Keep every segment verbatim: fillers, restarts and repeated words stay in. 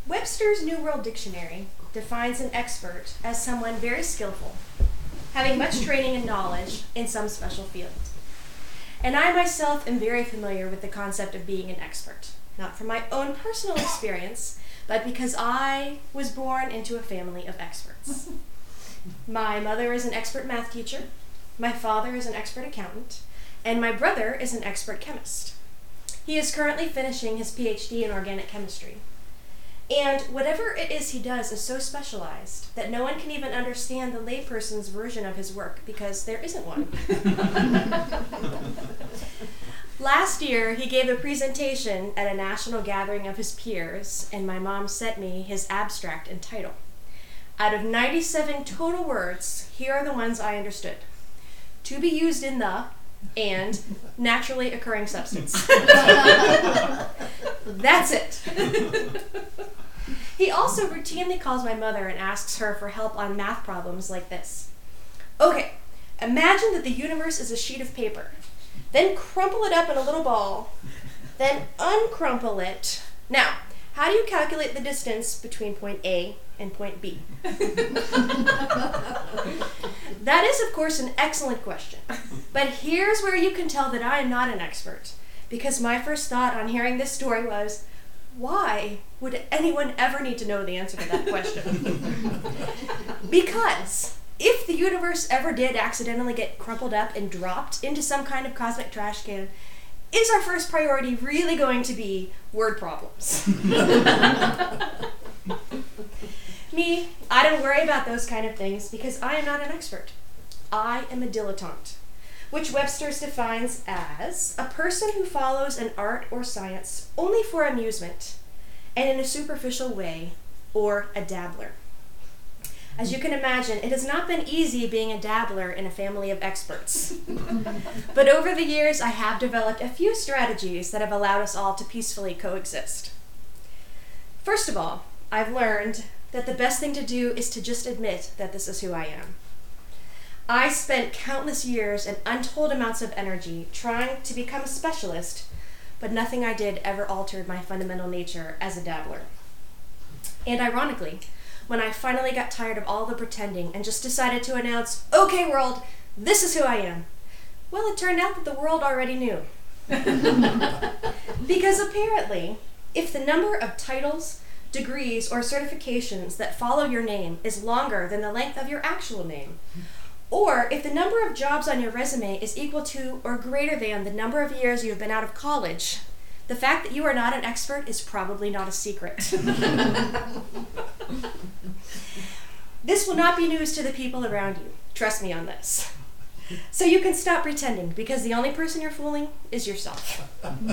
Webster's New World Dictionary defines an expert as someone very skillful, having much training and knowledge in some special field. And I myself am very familiar with the concept of being an expert, not from my own personal experience, but because I was born into a family of experts. My mother is an expert math teacher, my father is an expert accountant, and my brother is an expert chemist. He is currently finishing his P H D in organic chemistry. And whatever it is he does is so specialized that no one can even understand the layperson's version of his work because there isn't one. Last year, he gave a presentation at a national gathering of his peers, and my mom sent me his abstract and title. Out of ninety-seven total words, here are the ones I understood. To be used in the, and naturally occurring substance. That's it. He also routinely calls my mother and asks her for help on math problems like this. Okay, imagine that the universe is a sheet of paper. Then crumple it up in a little ball. Then uncrumple it. Now, how do you calculate the distance between point A and point B? That is, of course, an excellent question. But here's where you can tell that I am not an expert. Because my first thought on hearing this story was, why would anyone ever need to know the answer to that question? Because if the universe ever did accidentally get crumpled up and dropped into some kind of cosmic trash can, is our first priority really going to be word problems? Me, I don't worry about those kind of things because I am not an expert. I am a dilettante, which Webster's defines as a person who follows an art or science only for amusement and in a superficial way, or a dabbler. As you can imagine, it has not been easy being a dabbler in a family of experts. But over the years, I have developed a few strategies that have allowed us all to peacefully coexist. First of all, I've learned that the best thing to do is to just admit that this is who I am. I spent countless years and untold amounts of energy trying to become a specialist, but nothing I did ever altered my fundamental nature as a dabbler. And ironically, when I finally got tired of all the pretending and just decided to announce, okay world, this is who I am, well, it turned out that the world already knew. Because apparently, if the number of titles, degrees, or certifications that follow your name is longer than the length of your actual name, or if the number of jobs on your resume is equal to or greater than the number of years you've been out of college, the fact that you are not an expert is probably not a secret. This will not be news to the people around you. Trust me on this. So you can stop pretending, because the only person you're fooling is yourself.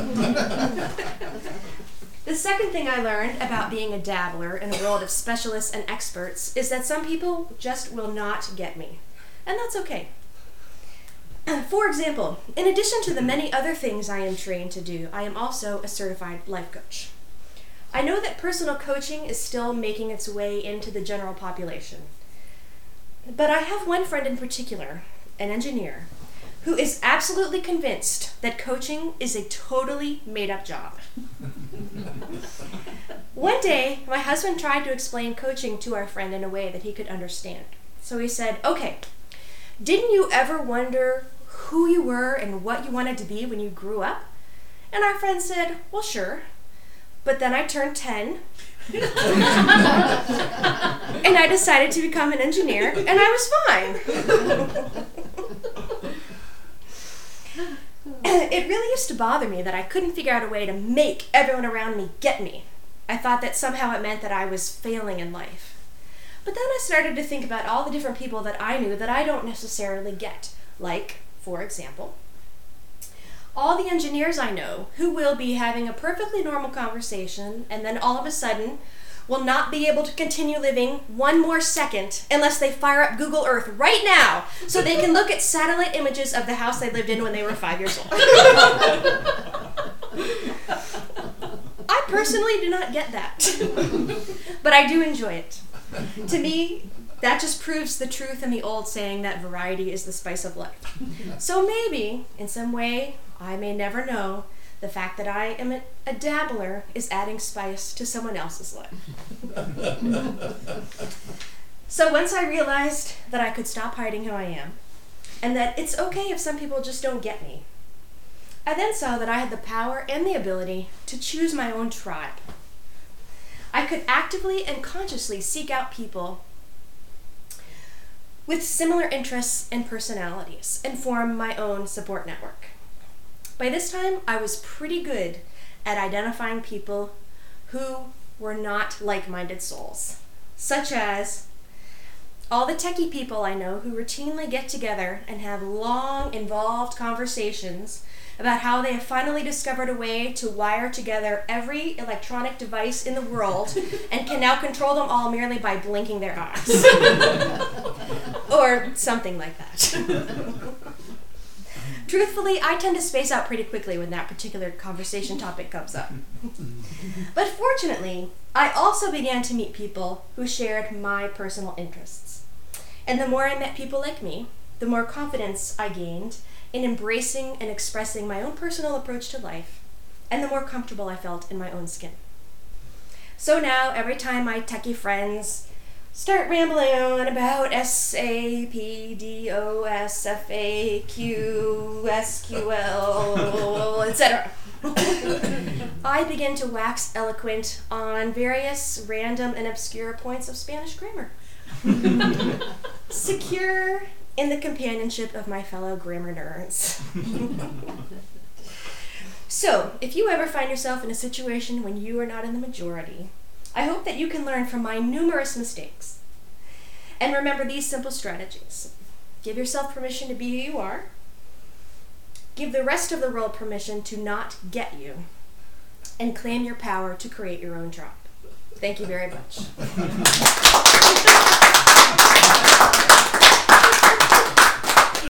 The second thing I learned about being a dabbler in a world of specialists and experts is that some people just will not get me. And that's okay. For example, in addition to the many other things I am trained to do, I am also a certified life coach. I know that personal coaching is still making its way into the general population. But I have one friend in particular, an engineer, who is absolutely convinced that coaching is a totally made-up job. One day, my husband tried to explain coaching to our friend in a way that he could understand. So he said, okay, didn't you ever wonder who you were and what you wanted to be when you grew up? And our friend said, well, sure. But then I turned ten, and I decided to become an engineer, and I was fine. It really used to bother me that I couldn't figure out a way to make everyone around me get me. I thought that somehow it meant that I was failing in life. But then I started to think about all the different people that I knew that I don't necessarily get. Like, for example, all the engineers I know who will be having a perfectly normal conversation and then all of a sudden will not be able to continue living one more second unless they fire up Google Earth right now so they can look at satellite images of the house they lived in when they were five years old. I personally do not get that, but I do enjoy it. To me, that just proves the truth in the old saying that variety is the spice of life. So maybe, in some way, I may never know, The fact that I am a, a dabbler is adding spice to someone else's life. So once I realized that I could stop hiding who I am, and that it's okay if some people just don't get me, I then saw that I had the power and the ability to choose my own tribe. I could actively and consciously seek out people with similar interests and personalities and form my own support network. By this time, I was pretty good at identifying people who were not like-minded souls, such as all the techie people I know who routinely get together and have long, involved conversations about how they have finally discovered a way to wire together every electronic device in the world and can now control them all merely by blinking their eyes. Or something like that. Truthfully, I tend to space out pretty quickly when that particular conversation topic comes up. But fortunately, I also began to meet people who shared my personal interests. And the more I met people like me, the more confidence I gained in embracing and expressing my own personal approach to life, and the more comfortable I felt in my own skin. So now, every time my techie friends start rambling on about S A P D O S F A Q S Q L, et cetera, I begin to wax eloquent on various random and obscure points of Spanish grammar, secure in the companionship of my fellow grammar nerds. So, if you ever find yourself in a situation when you are not in the majority, I hope that you can learn from my numerous mistakes. And remember these simple strategies. Give yourself permission to be who you are. Give the rest of the world permission to not get you. And claim your power to create your own tribe. Thank you very much.